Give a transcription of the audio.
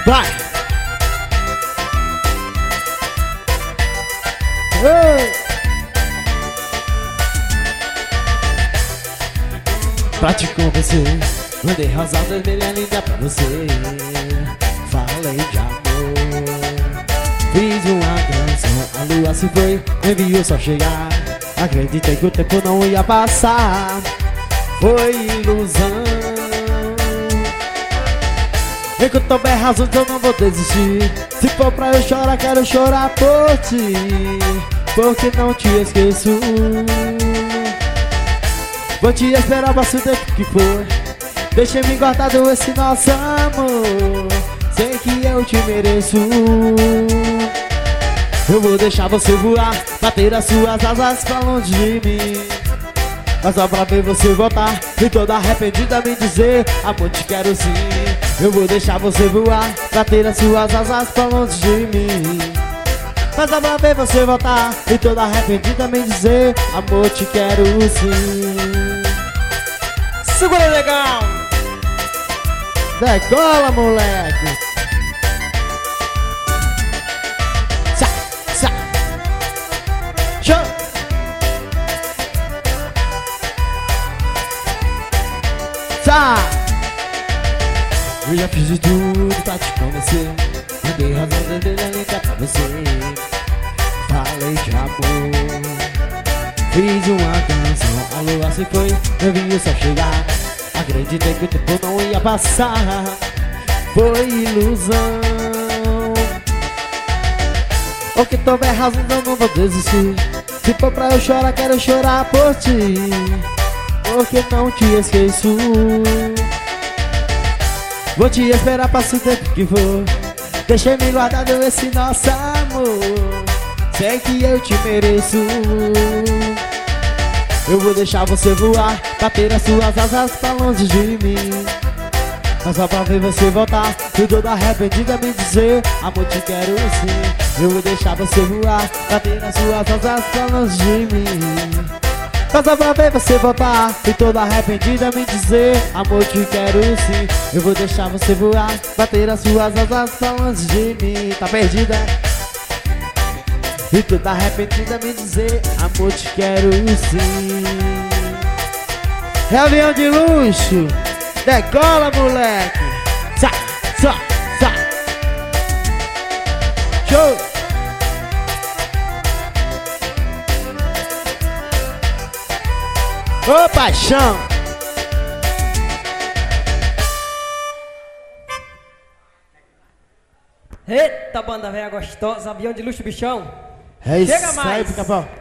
Vai! Ei! Pra te convencer, mandei rosa vermelha linda pra você. Falei de amor, fiz uma canção, a lua se foi, enviou só chegar. Acreditei que o tempo não ia passar, foi ilusão. Enquanto houver razões eu não vou desistir. Se for pra eu chorar, quero chorar por ti, porque não te esqueço. Vou te esperar para o tempo que for. Deixa-me guardado esse nosso amor, sei que eu te mereço. Eu vou deixar você voar, bater as suas asas pra longe de mim, mas só pra ver você voltar e toda arrependida me dizer: amor, te quero sim. Eu vou deixar você voar, bater as suas asas pra longe de mim, mas só pra ver você voltar e toda arrependida me dizer: amor, te quero sim. Segura legal! Decola, moleque! Sa, sa. Show! Sa. Eu já fiz de tudo pra te convencer, mandei razão vermelha linda pra você. Falei de amor, fiz uma canção, a lua se foi, eu vim só chegar. Acreditei que o tempo não ia passar, foi ilusão. O que houver razão eu não vou desistir. Se for pra eu chorar, quero chorar por ti, porque não te esqueço. Vou te esperar para o tempo que for. Deixei-me guardado esse nosso amor, sei que eu te mereço. Eu vou deixar você voar, bater as suas asas pra longe de mim, mas só pra ver você voltar e toda arrependida me dizer: amor, te quero sim. Eu vou deixar você voar, bater as suas asas pra longe de mim, mas só pra ver você voltar e toda arrependida me dizer: amor, te quero sim. Eu vou deixar você voar, bater as suas asas pra longe de mim. Tá perdida? E toda arrependida me dizer: amor, te quero sim. É avião de luxo, decola, moleque. Sa, sa, sa. Show. Ô, paixão. Eita, banda velha gostosa, avião de luxo, bichão. É isso Chega mais. aí, pica-pau.